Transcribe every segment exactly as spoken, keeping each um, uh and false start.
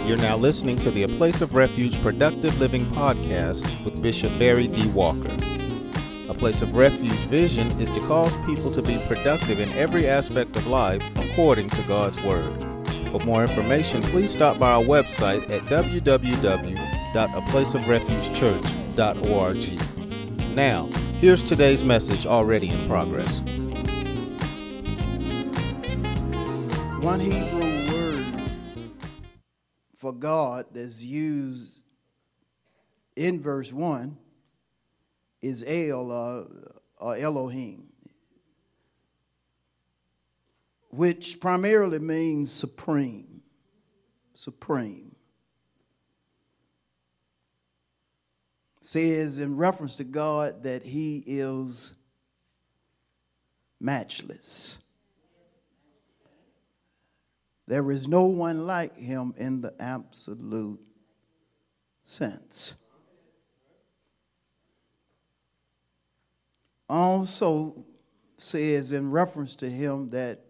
You're now listening to the A Place of Refuge Productive Living podcast with Bishop Barry D. Walker. A Place of Refuge vision is to cause people to be productive in every aspect of life according to God's Word. For more information, please stop by our website at w w w dot a place of refuge church dot org. Now, here's today's message already in progress. One Hebrew word for God that's used in verse one is El uh, or Elohim, which primarily means supreme, supreme. Says in reference to God that he is matchless. There is no one like him in the absolute sense. Also says in reference to him that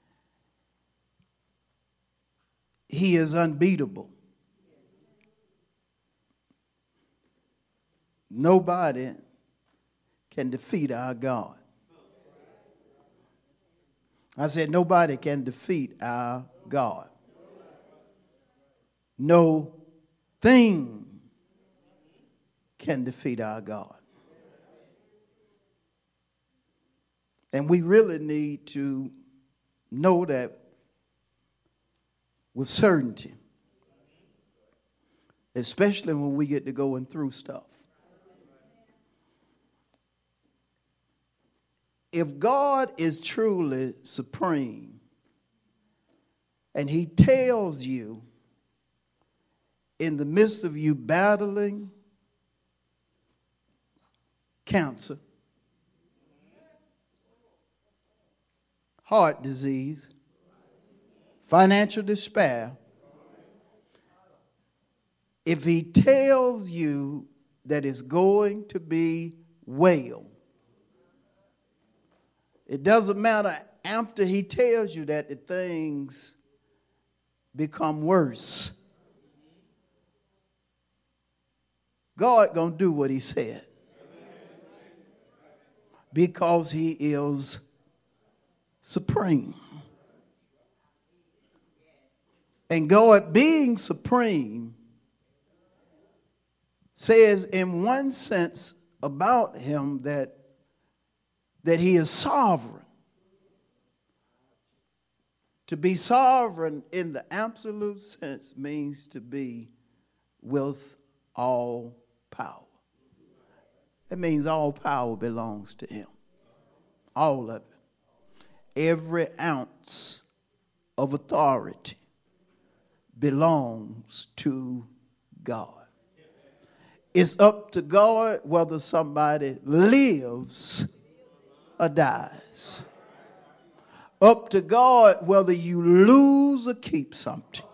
he is unbeatable. Nobody can defeat our God. I said nobody can defeat our God. No thing can defeat our God. And we really need to know that with certainty, especially when we get to going through stuff. If God is truly supreme and he tells you in the midst of you battling cancer, heart disease, financial despair, if he tells you that it's going to be well, it doesn't matter after he tells you that the things become worse. God gonna do what he said. Because he is supreme. And God being supreme says in one sense about him that that he is sovereign. To be sovereign in the absolute sense means to be with all power. That means all power belongs to him. All of it. Every ounce of authority belongs to God. It's up to God whether somebody lives or dies. Up to God whether you lose or keep something.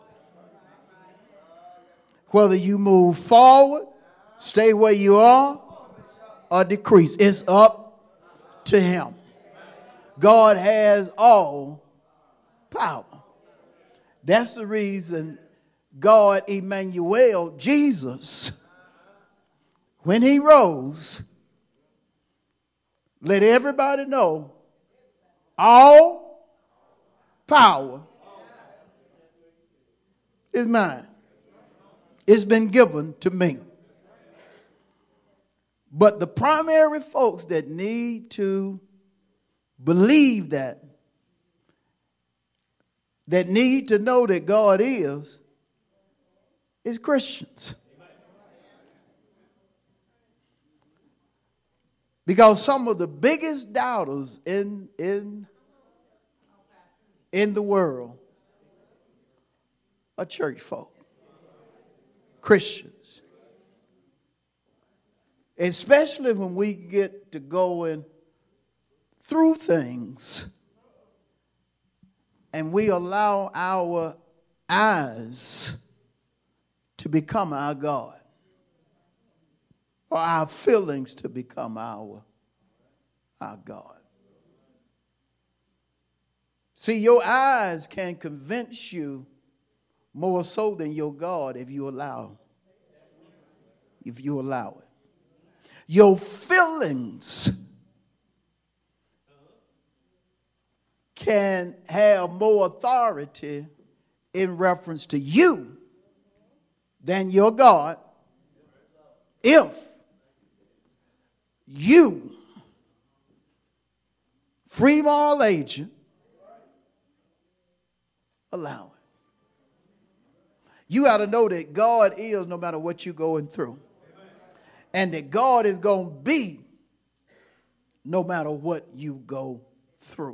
Whether you move forward, stay where you are, or decrease. It's up to him. God has all power. That's the reason God, Emmanuel, Jesus, when he rose, let everybody know all power is mine. It's been given to me. But the primary folks that need to believe that, that need to know that God is, is Christians. Because some of the biggest doubters in, in, in the world are church folk, Christians. Especially when we get to going through things and we allow our eyes to become our God. Or our feelings to become our, our God. See, your eyes can convince you more so than your God if you allow. If you allow it. Your feelings can have more authority in reference to you than your God if you, free moral agent, allow it. You got to know that God is no matter what you're going through. And that God is going to be no matter what you go through.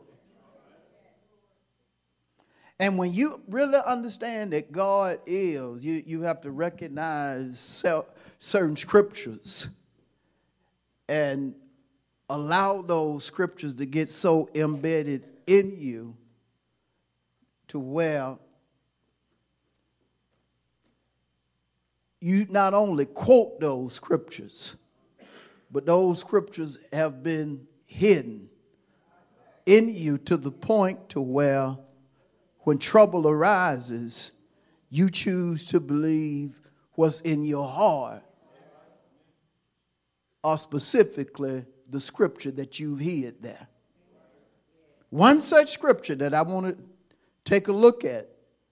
And when you really understand that God is, you, you have to recognize self, certain scriptures and allow those scriptures to get so embedded in you to where you not only quote those scriptures, but those scriptures have been hidden in you to the point to where when trouble arises, you choose to believe what's in your heart, or specifically the scripture that you've hid there. One such scripture that I want to take a look at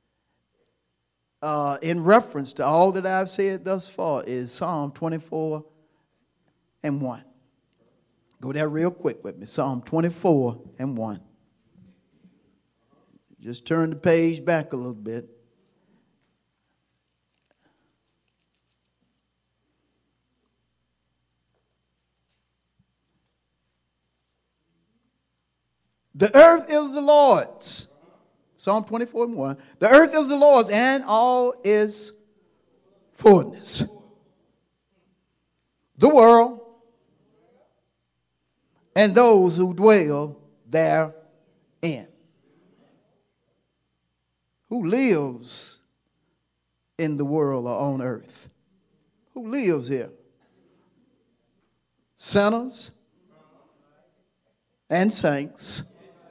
uh, in reference to all that I've said thus far is Psalm twenty-four and one. Go there real quick with me. Psalm twenty-four and one. Just turn the page back a little bit. The earth is the Lord's. Psalm twenty-four and one. The earth is the Lord's and all its fullness. The world and those who dwell therein. Who lives in the world or on earth? Who lives here? Sinners and saints.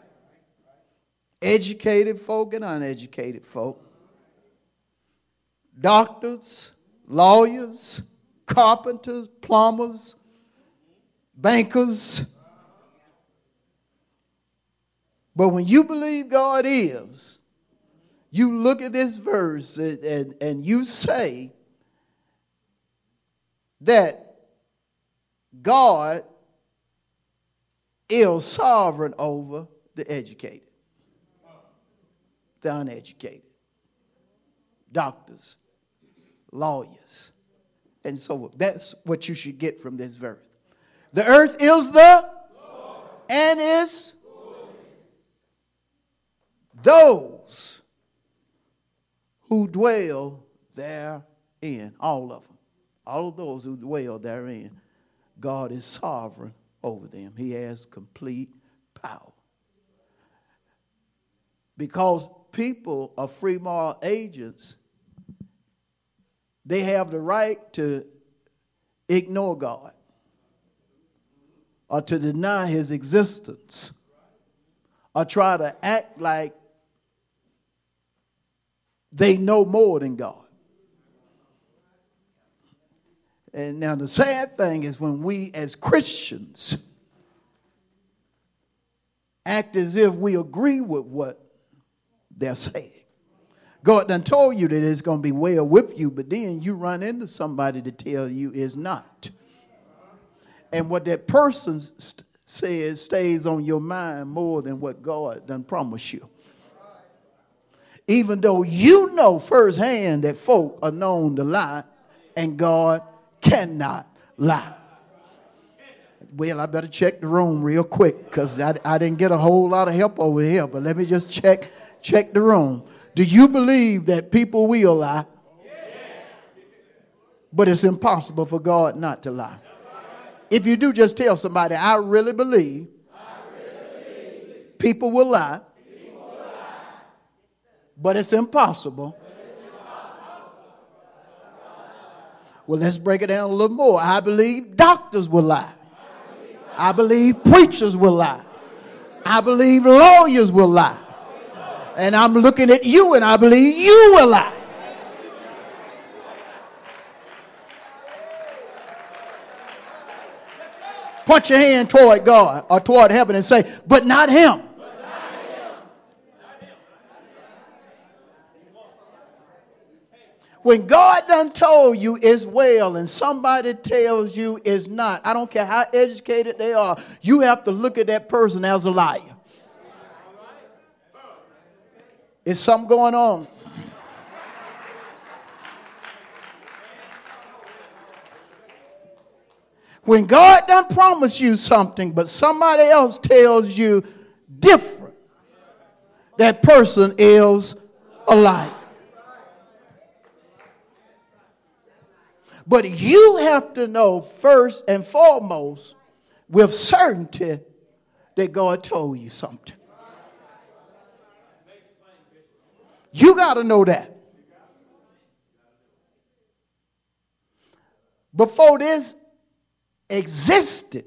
Educated folk and uneducated folk. Doctors, lawyers, carpenters, plumbers, bankers. But when you believe God is, you look at this verse and, and, and you say that God is sovereign over the educated, the uneducated, doctors, lawyers, and so forth. That's what you should get from this verse. The earth is the Lord, and is those who dwell therein. All of them. All of those who dwell therein. God is sovereign over them. He has complete power. Because people are free moral agents, they have the right to ignore God or to deny his existence or try to act like they know more than God. And now the sad thing is when we as Christians act as if we agree with what they're saying. God done told you that it's going to be well with you, but then you run into somebody to tell you it's not. And what that person st- says stays on your mind more than what God done promised you. Even though you know firsthand that folk are known to lie and God cannot lie. Well, I better check the room real quick because I, I didn't get a whole lot of help over here. But let me just check, check the room. Do you believe that people will lie? But it's impossible for God not to lie. If you do, just tell somebody, I really believe, I really believe people will lie. But it's impossible. Well, let's break it down a little more. I believe doctors will lie. I believe preachers will lie. I believe lawyers will lie. And I'm looking at you and I believe you will lie. Point your hand toward God or toward heaven and say, but not him. When God done told you it's well and somebody tells you it's not, I don't care how educated they are, you have to look at that person as a liar. Is something going on? When God done promised you something, but somebody else tells you different, that person is a liar. But you have to know first and foremost with certainty that God told you something. You got to know that. Before this existed,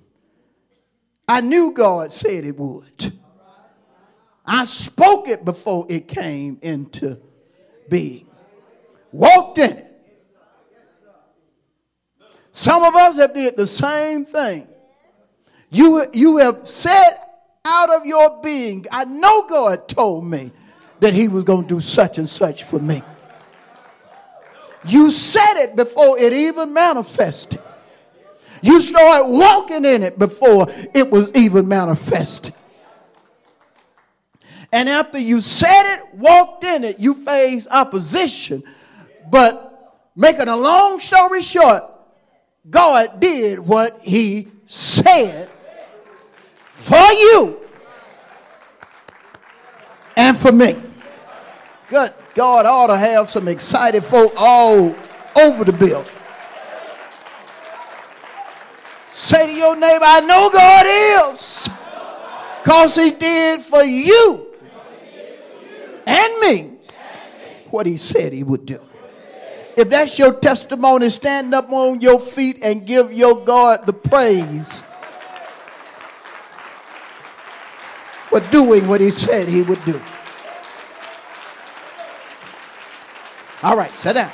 I knew God said it would. I spoke it before it came into being. Walked in it. Some of us have did the same thing. You, you have said out of your being, I know God told me that he was going to do such and such for me. You said it before it even manifested. You started walking in it before it was even manifested. And after you said it, walked in it, you faced opposition. But making a long story short, God did what he said for you and for me. Good God, ought to have some excited folk all over the building. Say to your neighbor, I know God is, because he did for you and me what he said he would do. If that's your testimony, stand up on your feet and give your God the praise for doing what he said he would do. All right, sit down.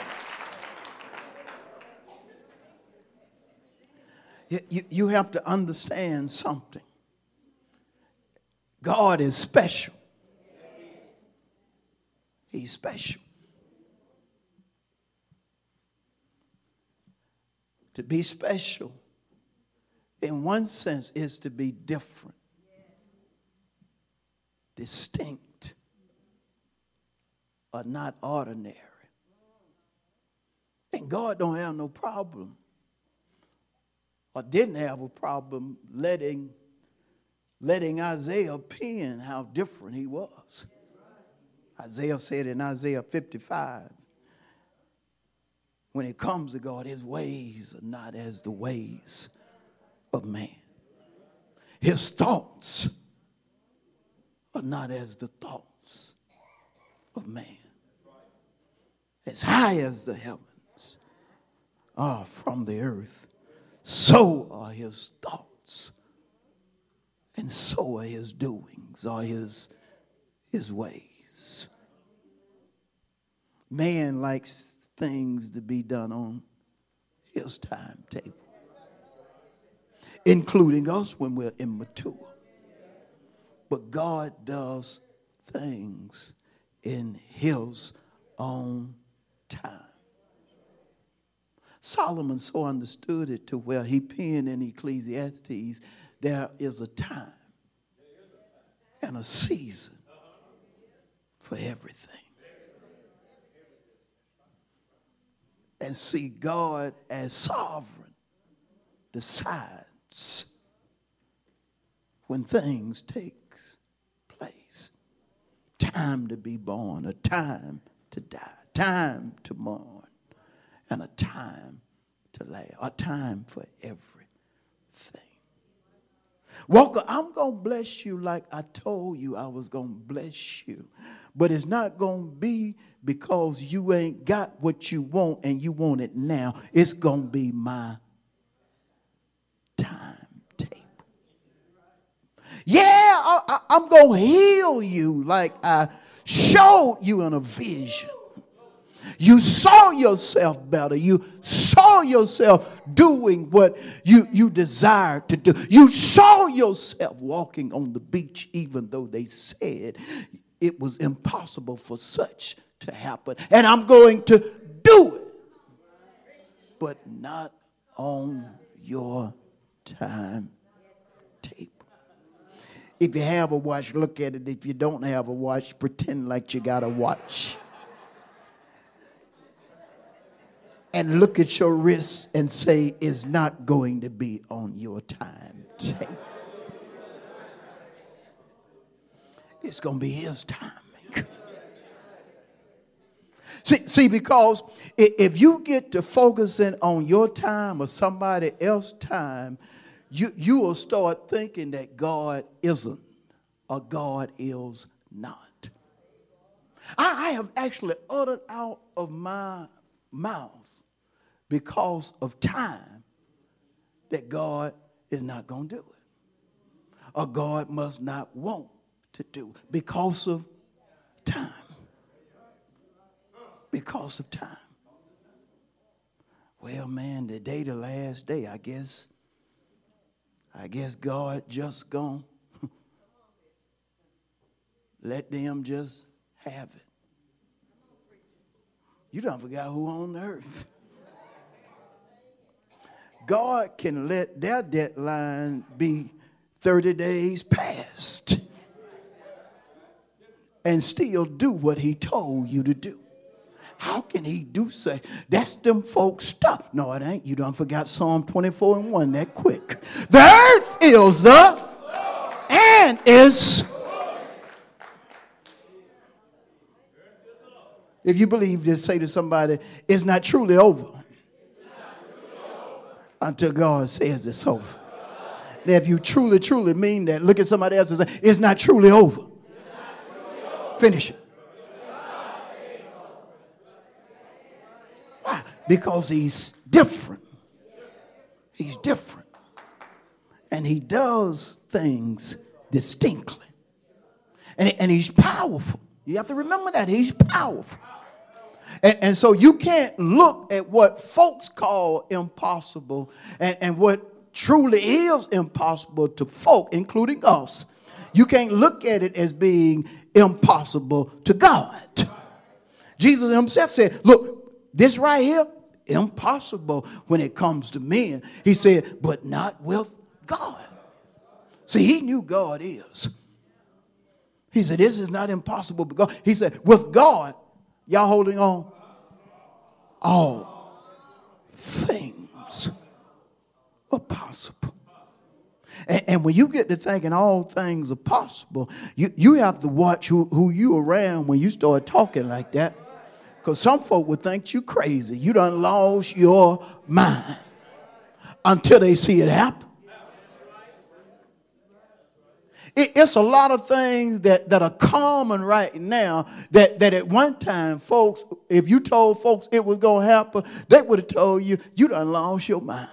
You, you, you have to understand something. God is special. He's special. To be special, in one sense, is to be different, distinct, or not ordinary. And God don't have no problem, or didn't have a problem letting, letting Isaiah pen how different he was. Isaiah said in Isaiah fifty-five, when it comes to God, his ways are not as the ways of man. His thoughts are not as the thoughts of man. As high as the heavens are from the earth, so are his thoughts, and so are his doings, are his, his ways. Man likes things to be done on his timetable, including us when we're immature. But God does things in his own time. Solomon so understood it to where he penned in Ecclesiastes, there is a time and a season for everything. And see, God as sovereign decides when things take place. Time to be born, a time to die, time to mourn, and a time to laugh, a time for everything. Walker, I'm going to bless you like I told you I was going to bless you. But it's not going to be because you ain't got what you want and you want it now. It's going to be my timetable. Yeah, I, I, I'm going to heal you like I showed you in a vision. You saw yourself better. You saw saw yourself doing what you, you desired to do. You saw yourself walking on the beach even though they said it was impossible for such to happen. And I'm going to do it. But not on your timetable. If you have a watch, look at it. If you don't have a watch, pretend like you got a watch. And look at your wrist and say, it's not going to be on your timetable. It's going to be his timing. See, see, because if you get to focusing on your time or somebody else's time, you, you will start thinking that God isn't or God is not. I, I have actually uttered out of my mouth because of time that God is not going to do it. Or God must not want to do it because of time. Because of time. Well, man, today the last day, I guess, I guess God just gonna let them just have it. You done forgot who on the earth. God can let their deadline be thirty days past and still do what he told you to do. How can he do so? That's them folks stuff. No, it ain't. You done forgot Psalm twenty-four and one that quick. The earth is the and is. If you believe this, say to somebody, it's not truly over until God says it's over. Now, if you truly, truly mean that, look at somebody else and say, it's not truly over. Finish it. Why? Because he's different. He's different. And he does things distinctly. And, and he's powerful. You have to remember that. He's powerful. And, and so you can't look at what folks call impossible and, and what truly is impossible to folk, including us. You can't look at it as being impossible to God. Jesus himself said, look, this right here, impossible when it comes to men. He said, but not with God. See, he knew God is. He said, this is not impossible. But God, he said, with God, y'all holding on? All things are possible. And, and when you get to thinking all things are possible, you, you have to watch who, who you around when you start talking like that. Because some folk would think you crazy. You done lost your mind until they see it happen. It's a lot of things that, that are common right now that, that at one time, folks, if you told folks it was going to happen, they would have told you, you done lost your mind.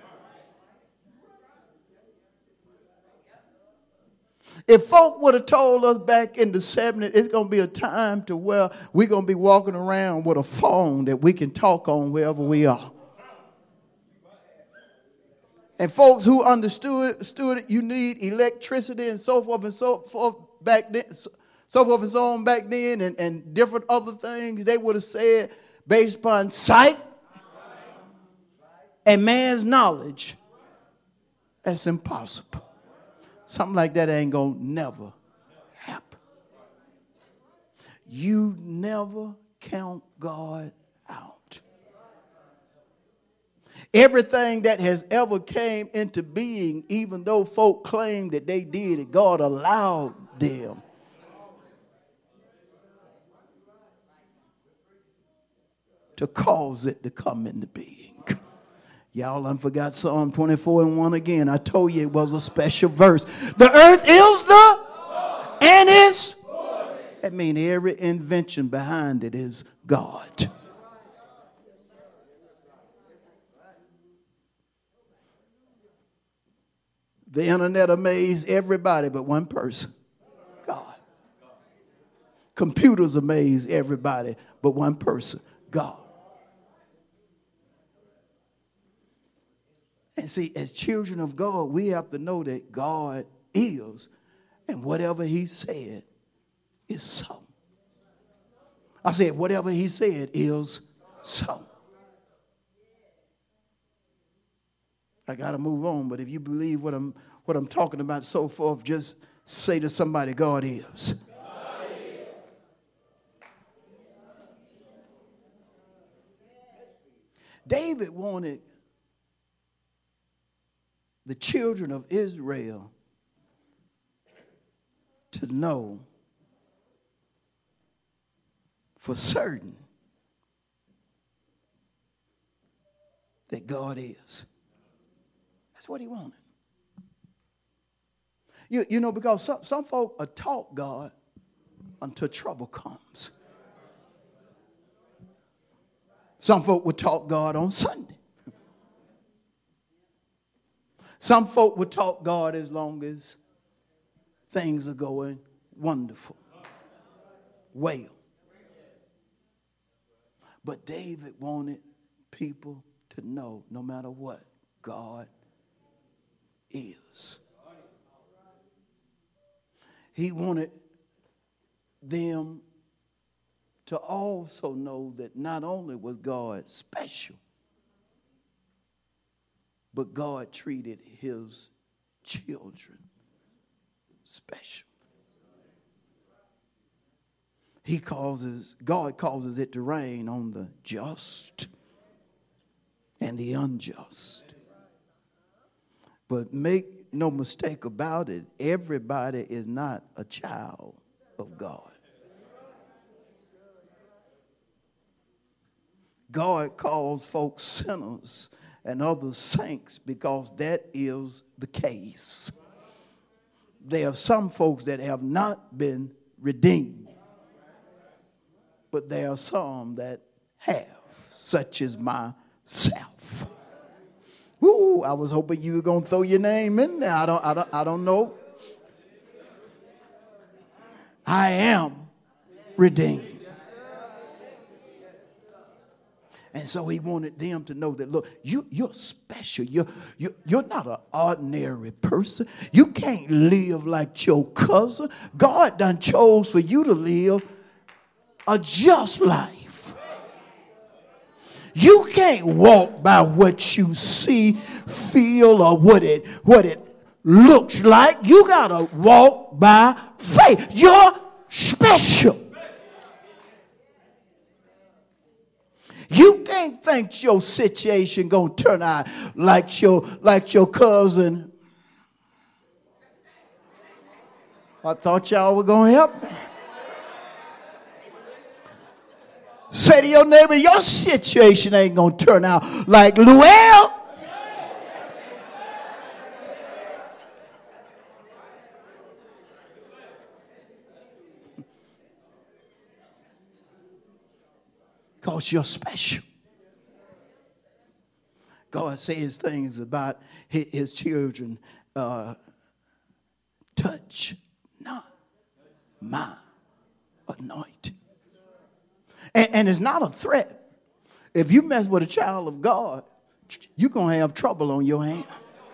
If folk would have told us back in the seventies, it's going to be a time to where we're going to be walking around with a phone that we can talk on wherever we are. And folks who understood, understood it, you need electricity and so forth and so forth back then, so, so forth and so on back then, and, and different other things. They would have said, based upon sight and man's knowledge, that's impossible. Something like that ain't gonna never happen. You never count God out. Everything that has ever came into being, even though folk claim that they did it, God allowed them. To cause it to come into being. Y'all done forgot Psalm twenty-four and one again. I told you it was a special verse. The earth is the and is. That means every invention behind it is God. The internet amazed everybody but one person. God. Computers amaze everybody but one person. God. And see, as children of God, we have to know that God is, and whatever he said is so. I said, whatever he said is so. I got to move on, but if you believe what I'm what I'm talking about so forth, just say to somebody, God is. God is. David wanted the children of Israel to know for certain that God is. That's what he wanted. You, you know, because some, some folk are taught God until trouble comes. Some folk were taught God on Sunday. Some folk were taught God as long as things are going wonderful, well. But David wanted people to know, no matter what, God is. He wanted them to also know that not only was God special, but God treated his children special. He causes, God causes it to rain on the just and the unjust. But make no mistake about it, everybody is not a child of God. God calls folks sinners and others saints because that is the case. There are some folks that have not been redeemed, but there are some that have, such as myself. Ooh, I was hoping you were going to throw your name in there. I don't, I don't, I don't know. I am redeemed. And so he wanted them to know that, look, you, you're special. You're, you're, you're not an ordinary person. You can't live like your cousin. God done chose for you to live a just life. You can't walk by what you see, feel, or what it, what it looks like. You got to walk by faith. You're special. You can't think your situation gonna turn out like your like your cousin. I thought y'all were gonna help me. Say to your neighbor, your situation ain't gonna turn out like Luell. Because you're special. God says things about his children. Uh, touch not my anointed. And, and it's not a threat. If you mess with a child of God, you're going to have trouble on your hand.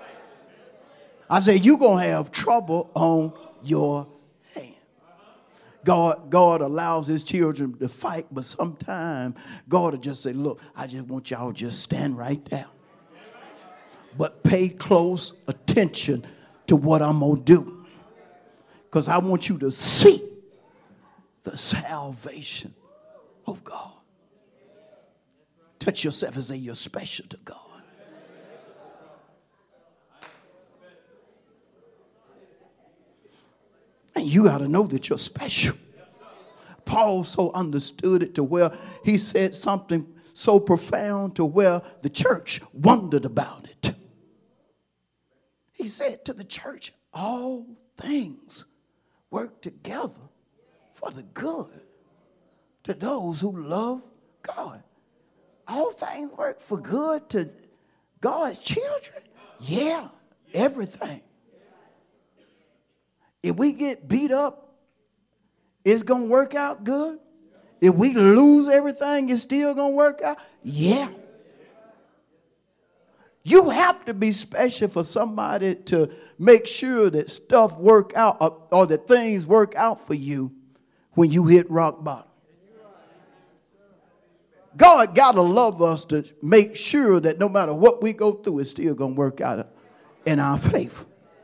I say you're going to have trouble on your hand. God, God allows his children to fight, but sometimes God will just say, look, I just want y'all to just stand right there. But pay close attention to what I'm going to do. Because I want you to see the salvation of God. Touch yourself and say you're special to God. And you got to know that you're special. Paul so understood it to where he said something so profound to where the church wondered about it. He said to the church, all things work together for the good to those who love God. All things work for good to God's children? Yeah, everything. If we get beat up, it's going to work out good. If we lose everything, it's still going to work out. Yeah. You have to be special for somebody to make sure that stuff work out or, or that things work out for you when you hit rock bottom. God got to love us to make sure that no matter what we go through, it's still going to work out in our favor.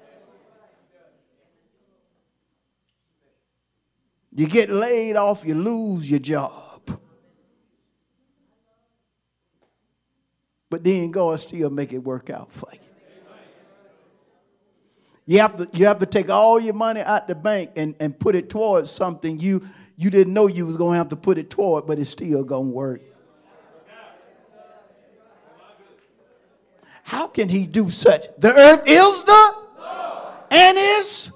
You get laid off, you lose your job. But then God still make it work out for you. You have to, you have to take all your money out the bank and, and put it towards something you, you didn't know you was going to have to put it toward, but it's still going to work. How can he do such? The earth is the Lord, and is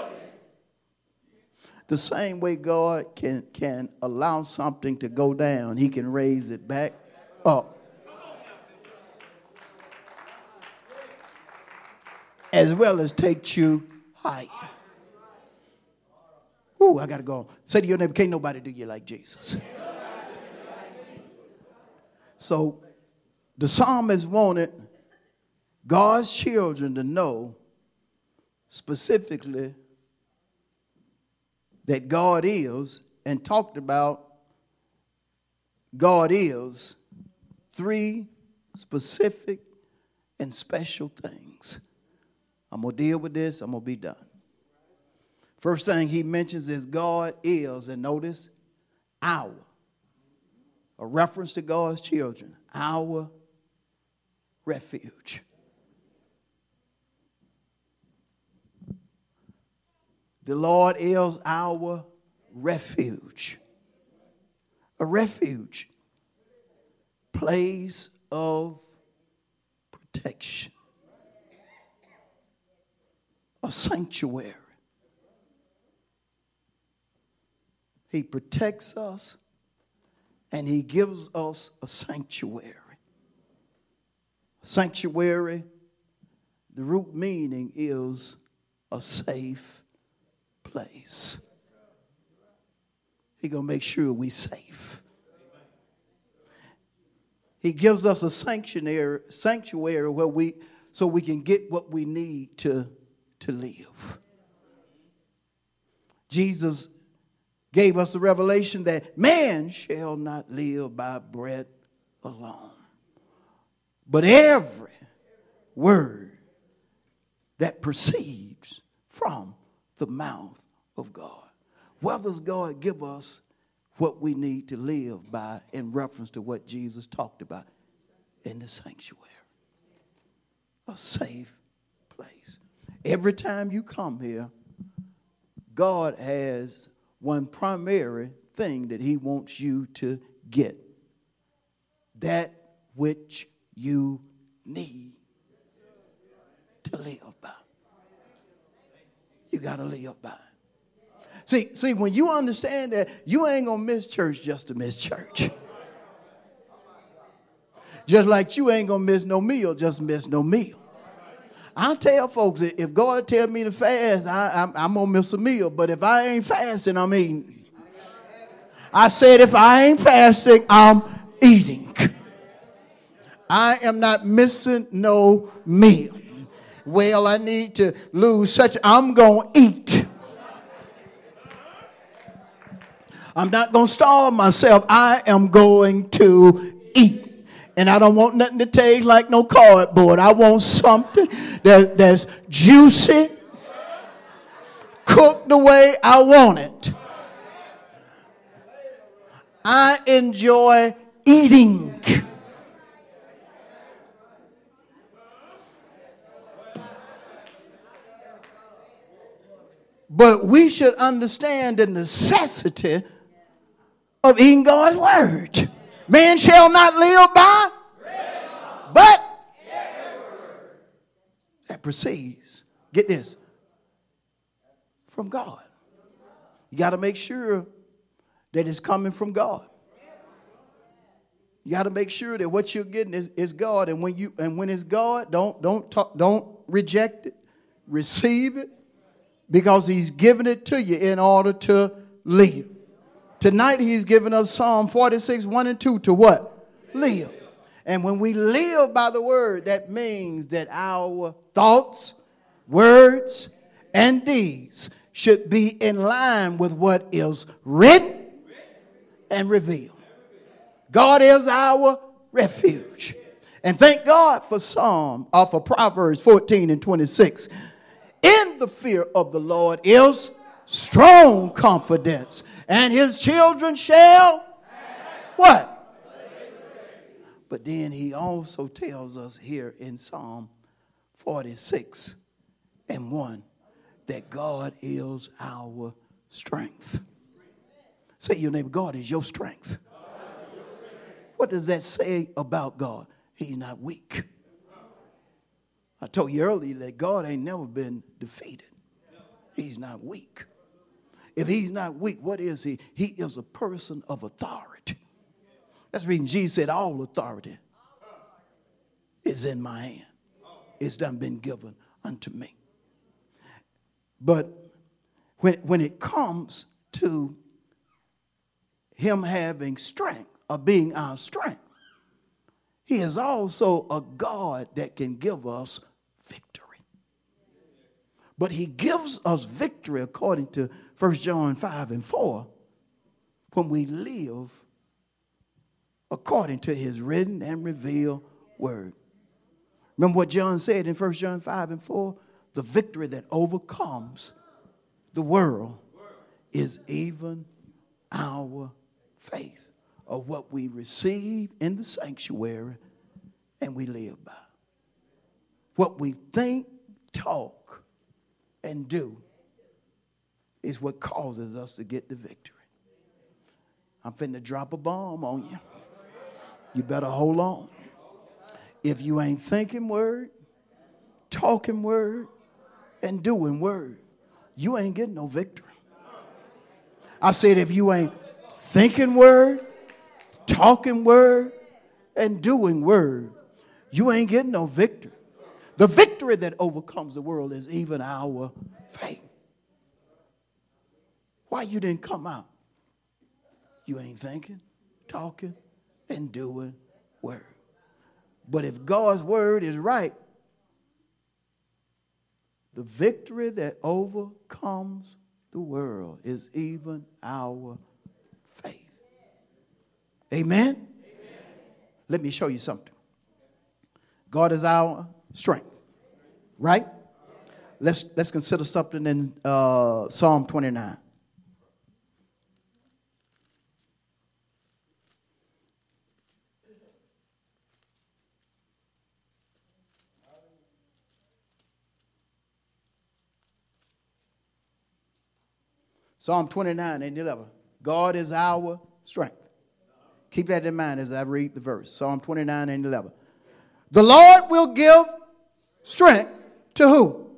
the same way God can, can allow something to go down, he can raise it back up. As well as take you higher. Ooh, I got to go. Say to your neighbor, can't nobody do you like Jesus. So the psalmist wanted God's children to know specifically that God is, and talked about God is three specific and special things. I'm going to deal with this. I'm going to be done. First thing he mentions is God is, and notice, our. A reference to God's children. Our refuge. The Lord is our refuge. A refuge. Place of protection. A sanctuary. He protects us and he gives us a sanctuary. Sanctuary, the root meaning is a safe place. He's going to make sure we're safe. He gives us a sanctuary, sanctuary where we, so we can get what we need to to live. Jesus gave us the revelation that man shall not live by bread alone, but every word that proceeds from the mouth of God. Well, does God give us what we need to live by in reference to what Jesus talked about in the sanctuary? A safe place. Every time you come here, God has one primary thing that he wants you to get. That which you need to live by. You got to live by. See, see, when you understand that, you ain't going to miss church just to miss church. Just like you ain't going to miss no meal just to miss no meal. I tell folks, if God tell me to fast, I, I'm, I'm going to miss a meal. But if I ain't fasting, I'm eating. I said if I ain't fasting, I'm eating. I am not missing no meal. Well, I need to lose such, I'm going to eat. I'm not going to starve myself. I am going to eat. And I don't want nothing to taste like no cardboard. I want something that, that's juicy, cooked the way I want it. I enjoy eating. But we should understand the necessity of eating God's word. Man shall not live by, but that proceeds, get this, from God. You got to make sure that it's coming from God. You got to make sure that what you're getting is, is God. And when you and when it's God, don't don't talk, don't reject it. Receive it, because he's giving it to you in order to live. Tonight he's given us Psalm forty-six, one and two to what? Live. And when we live by the word, that means that our thoughts, words, and deeds should be in line with what is written and revealed. God is our refuge. And thank God for Psalm, or for Proverbs fourteen and twenty-six. In the fear of the Lord is strong confidence, and his children shall what? But then he also tells us here in Psalm forty-six and one that God is our strength. Say to your neighbor, God is your strength. What does that say about God? He's not weak. I told you earlier that God ain't never been defeated. He's not weak. If he's not weak, what is he? He is a person of authority. That's the reason Jesus said all authority is in my hand. It's done been given unto me. But when, when it comes to him having strength, or being our strength, he is also a God that can give us victory. But he gives us victory according to First John five and four when we live according to his written and revealed word. Remember what John said in First John five and four? The victory that overcomes the world is even our faith, of what we receive in the sanctuary and we live by. What we think, talk, and do is what causes us to get the victory. I'm finna drop a bomb on you. You better hold on. If you ain't thinking word, talking word, and doing word, you ain't getting no victory. I said if you ain't thinking word, talking word, and doing word, you ain't getting no victory. The victory that overcomes the world is even our faith. Why you didn't come out? You ain't thinking, talking, and doing word. But if God's word is right, the victory that overcomes the world is even our faith. Amen? Amen? Let me show you something. God is our strength, right? Let's let's consider something in uh, Psalm twenty-nine. Psalm twenty-nine and eleven. God is our strength. Keep that in mind as I read the verse. Psalm twenty-nine and eleven. The Lord will give strength to who?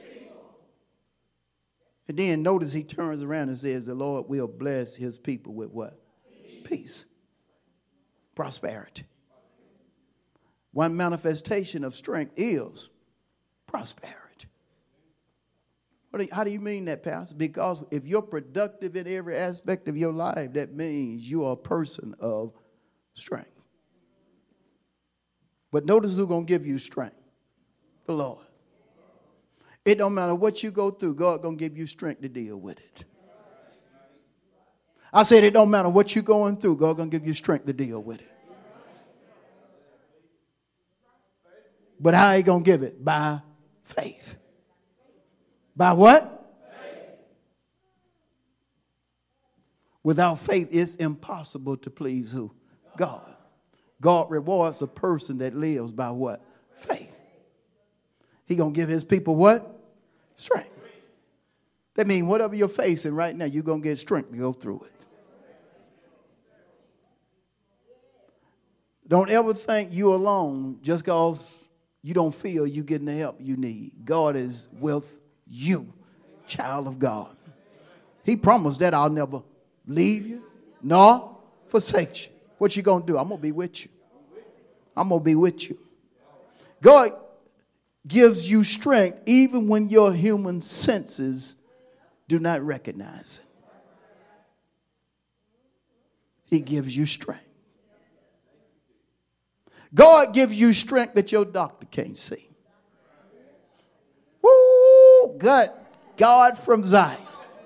And then notice he turns around and says the Lord will bless his people with what? Peace. Peace. Prosperity. One manifestation of strength is prosperity. What do you, how do you mean that, Pastor? Because if you're productive in every aspect of your life, that means you are a person of strength. But notice who's going to give you strength. The Lord. It don't matter what you go through, God going to give you strength to deal with it. I said it don't matter what you're going through, God going to give you strength to deal with it. But how are you going to give it? By faith. By what? Faith. Without faith, it's impossible to please who? God. God rewards a person that lives by what? Faith. He going to give his people what? Strength. That means whatever you're facing right now, you're going to get strength to go through it. Don't ever think you're alone just because you don't feel you're getting the help you need. God is with you, child of God. He promised that I'll never leave you nor forsake you. What you going to do? I'm going to be with you. I'm going to be with you. God gives you strength even when your human senses do not recognize it. He gives you strength. God gives you strength that your doctor can't see. Woo! Good God from Zion.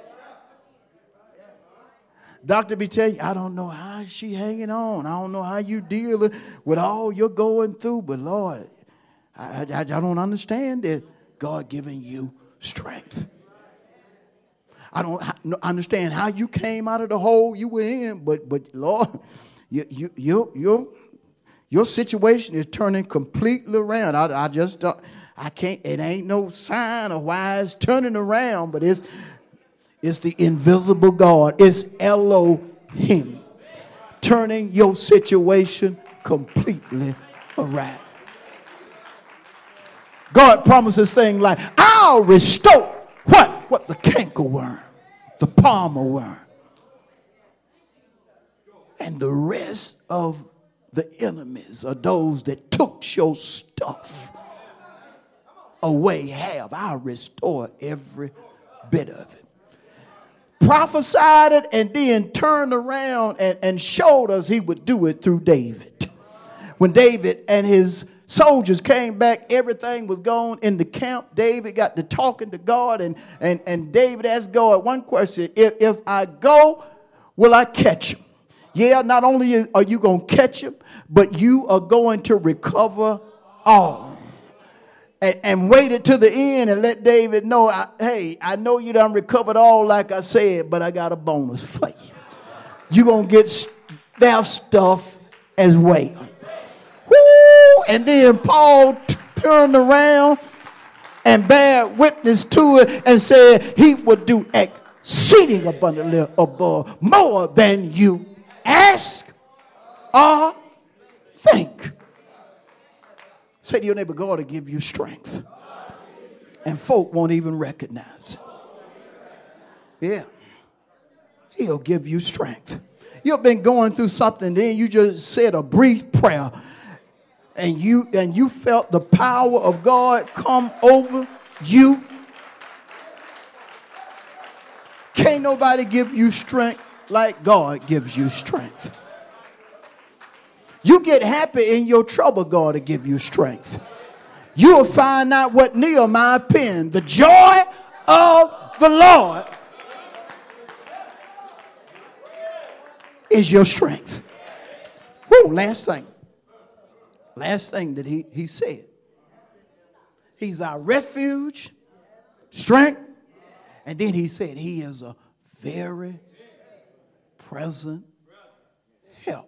Doctor be telling you, I don't know how she hanging on. I don't know how you dealing with all you're going through. But Lord, I, I, I don't understand it. God giving you strength. I don't understand how you came out of the hole you were in. But but Lord, you, you, you, you, your situation is turning completely around. I, I just don't, I can't, it ain't no sign of why it's turning around. But it's... It's the invisible God. It's Elohim turning your situation completely around. God promises things like, I'll restore what? What? The cankerworm, the palmer worm, and the rest of the enemies are those that took your stuff away have. I'll restore every bit of it. Prophesied it and then turned around and, and showed us he would do it through David. When David and his soldiers came back, everything was gone in the camp. David got to talking to God, and, and, and David asked God one question. If, if I go, will I catch him? Yeah, not only are you going to catch him, but you are going to recover all. And, and waited to the end and let David know, I, hey, I know you done recovered all like I said, but I got a bonus for you. You're going to get their stuff as well. Woo! And then Paul t- turned around and bare witness to it and said he would do exceeding abundantly above, more than you ask or think. Say to your neighbor, God will give you strength. And folk won't even recognize it. Yeah. He'll give you strength. You've been going through something, then you just said a brief prayer. And you and you felt the power of God come over you. Can't nobody give you strength like God gives you strength. You get happy in your trouble, God will give you strength. You'll find out what Nehemiah penned. The joy of the Lord is your strength. Woo, last thing. Last thing that he, he said. He's our refuge, strength. And then he said he is a very present help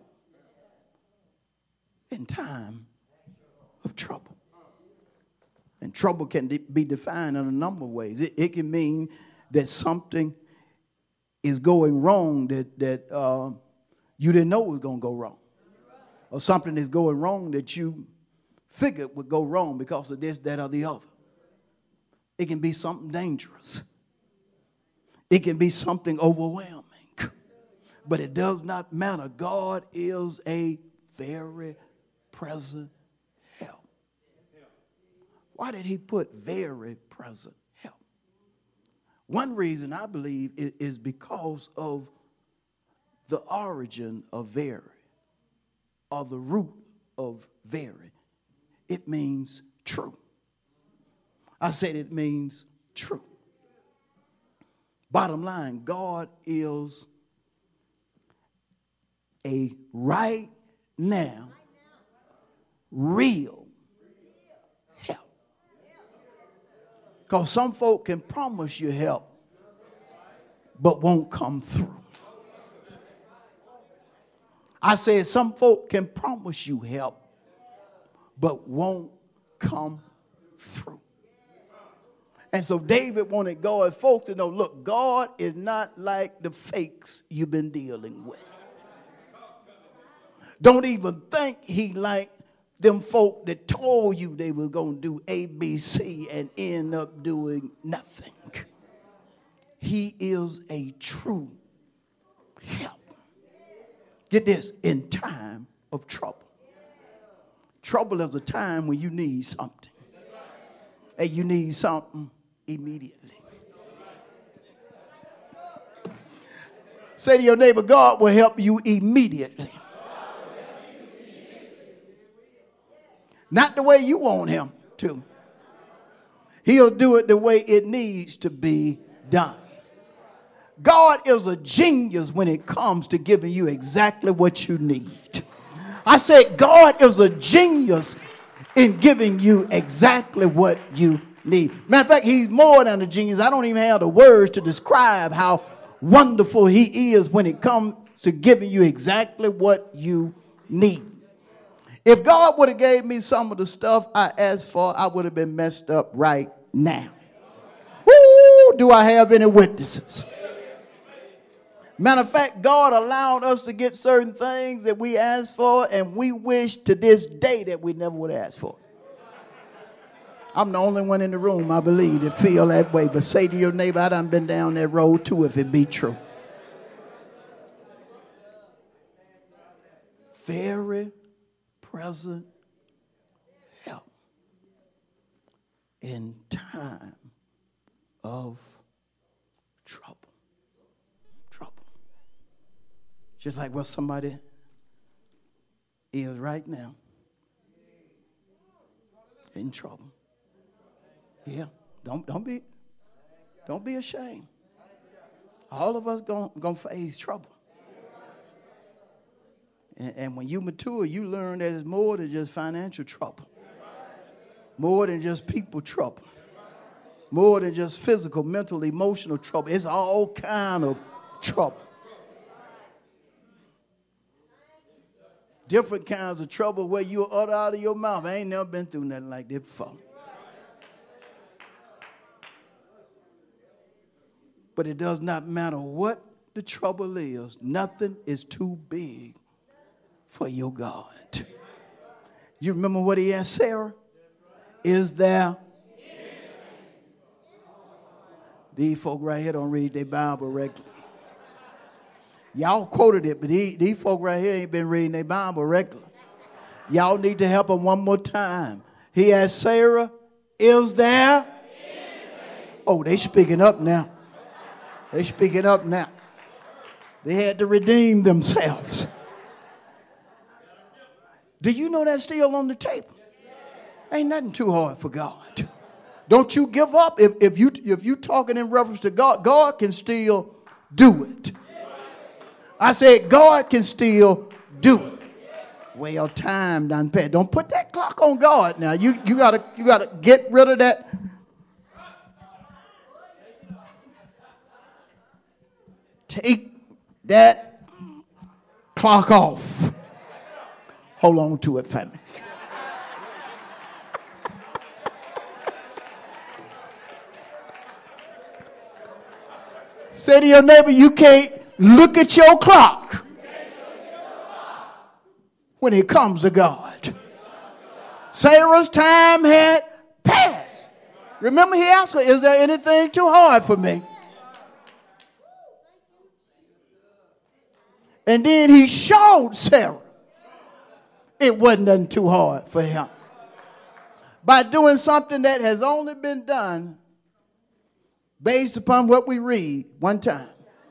in time of trouble. And trouble can de- be defined in a number of ways. It, it can mean that something is going wrong that, that uh, you didn't know was going to go wrong. Or something is going wrong that you figured would go wrong because of this, that, or the other. It can be something dangerous. It can be something overwhelming. But it does not matter. God is a very present help. Why did he put very present help? One reason I believe is because of the origin of very, or the root of very. It means true. I said it means true. Bottom line, God is a right now real help. Because some folk can promise you help but won't come through. I said some folk can promise you help but won't come through. And so David wanted God's folk to know, look, God is not like the fakes you've been dealing with. Don't even think he like them folk that told you they were going to do A, B, C and end up doing nothing. He is a true help. Get this, in time of trouble. Trouble is a time when you need something. And you need something immediately. Say to your neighbor, God will help you immediately. Not the way you want him to. He'll do it the way it needs to be done. God is a genius when it comes to giving you exactly what you need. I said God is a genius in giving you exactly what you need. Matter of fact, he's more than a genius. I don't even have the words to describe how wonderful he is when it comes to giving you exactly what you need. If God would have gave me some of the stuff I asked for, I would have been messed up right now. Woo! Do I have any witnesses? Matter of fact, God allowed us to get certain things that we asked for, and we wish to this day that we never would have asked for. I'm the only one in the room, I believe, that feel that way. But say to your neighbor, I done been down that road too, if it be true. Very present help in time of trouble. Trouble. Just like where somebody is right now. In trouble. Yeah. Don't don't be don't be ashamed. All of us gonna, gonna face trouble. And, and when you mature, you learn that it's more than just financial trouble. More than just people trouble. More than just physical, mental, emotional trouble. It's all kind of trouble. Different kinds of trouble where you utter out of your mouth. I ain't never been through nothing like this before. But it does not matter what the trouble is. Nothing is too big for your God. You remember what he asked Sarah? Is there? These folk right here don't read their Bible regularly. Y'all quoted it, but he, these folk right here ain't been reading their Bible regularly. Y'all need to help them one more time. He asked Sarah, is there? Oh, they speaking up now. They speaking up now. They had to redeem themselves. Do you know that's still on the table? Ain't nothing too hard for God. Don't you give up. If, if you if you talking in reference to God, God can still do it. I said God can still do it. Well, time done passed. Don't put that clock on God now. You you gotta you gotta get rid of that. Take that clock off. Hold on to it, family. Say to your neighbor, you can't look at your clock when it comes to God. Sarah's time had passed. Remember, he asked her, is there anything too hard for me? And then he showed Sarah it wasn't nothing too hard for him. By doing something that has only been done based upon what we read one time.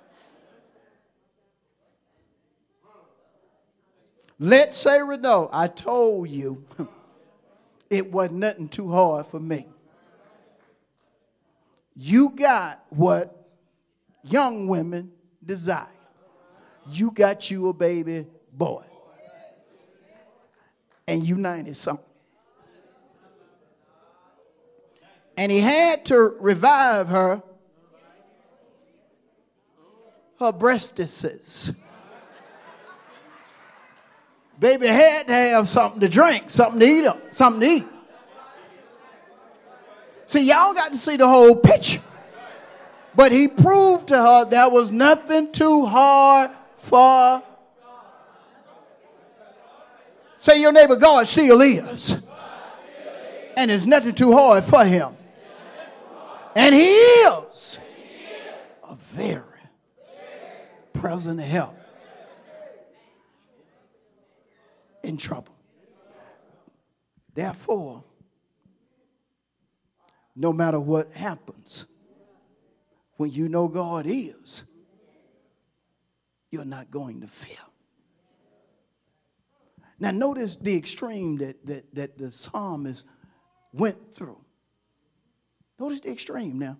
Let Sarah know, I told you it wasn't nothing too hard for me. You got what young women desire. You got you a baby boy. And you ninety something. And he had to revive her, her breastises. Baby had to have something to drink, something to eat, something to eat. See, y'all got to see the whole picture. But he proved to her there was nothing too hard for. Say to your neighbor, God still is. And there's nothing too hard for him. And he is a very present help in trouble. Therefore, no matter what happens, when you know God is, you're not going to fear. Now notice the extreme that, that, that the psalmist went through. Notice the extreme now.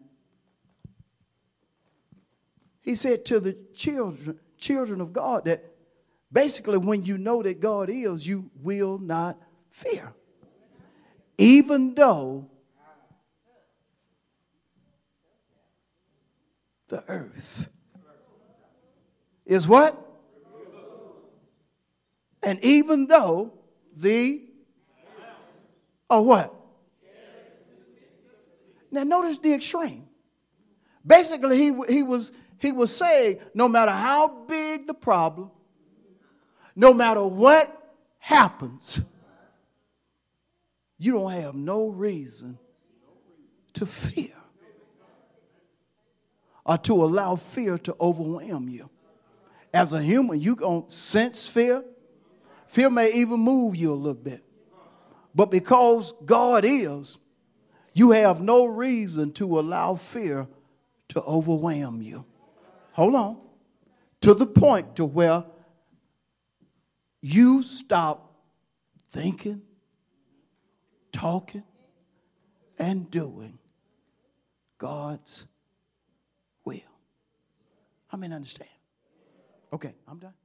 He said to the children, children of God that basically when you know that God is, you will not fear. Even though the earth is what? And even though the, or what? Now notice the extreme. Basically, he, he, was, he was saying no matter how big the problem, no matter what happens, you don't have no reason to fear or to allow fear to overwhelm you. As a human, you don't sense fear. Fear may even move you a little bit. But because God is, you have no reason to allow fear to overwhelm you. Hold on. To the point to where you stop thinking, talking, and doing God's will. How many understand? Okay, I'm done.